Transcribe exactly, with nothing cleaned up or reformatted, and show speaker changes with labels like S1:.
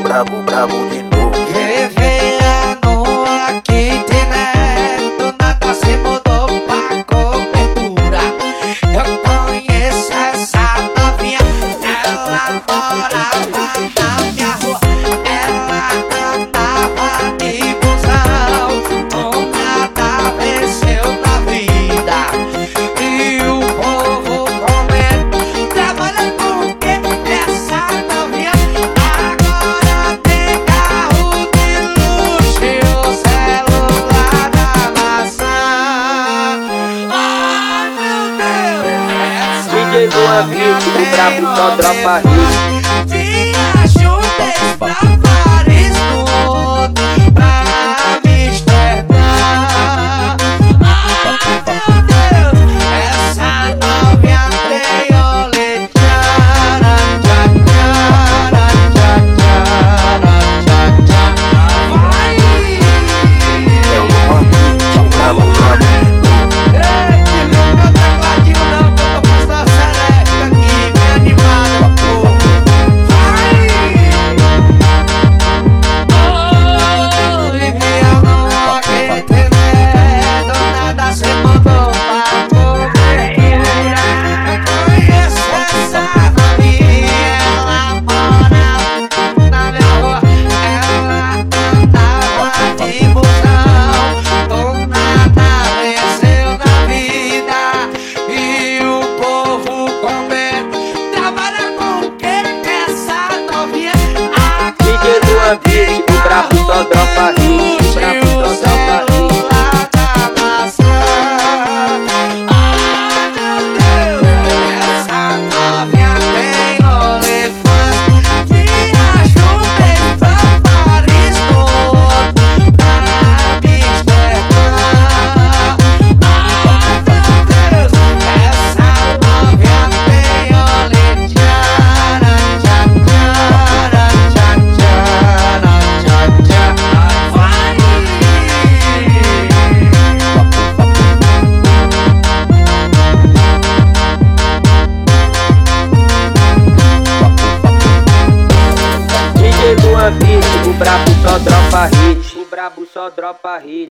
S1: brabo, brabo de novo.
S2: Reveano aqui tem do nada se mudou pra cobertura. Eu conheço essa novinha, ela morava na minha rua. Ela andava de busão, nada venceu na vida. E o povo comendo, trabalha com que essa novinha agora tem carro de luxo e o celular da maçã. Ai meu Deus, essa
S3: D J Luan Beat, o brabo só dropa hit.
S2: viajou pra Paris todo, pra Amsterdã. Ai meu Deus, essa novinha tem olê. Tchara, tchá, tchara, tchá, tchara, tchá, tchá. Vai!
S1: É o Luan Beat, brabo, brabo de novo.
S2: Ei, que não meu tecladinho não, que eu tô passando seresta aqui, bem animada, pô. Vai! Oh, Vivian não acreditei, do nada cê mandou pra cobertura. Eu conheço essa novinha, ela mora na minha rua. Ela andava de busão, do nada venceu na vida. E o povo comendo, trabalha com o que essa novinha
S3: D J Luan Beat, o brabo só dropa hit. O brabo só dropa hit.
S2: celular da maçã. Ai meu Deus, essa novinha tem olefante. Viajou bem pra Paris todo, pra Amsterdã. Ai meu Deus, essa novinha tem olê. Tchara, tchá, tchara, tchá, tchara, tchá, tchá. Vai!
S3: D J Luan Beat, o brabo só dropa hit. O brabo só dropa hit.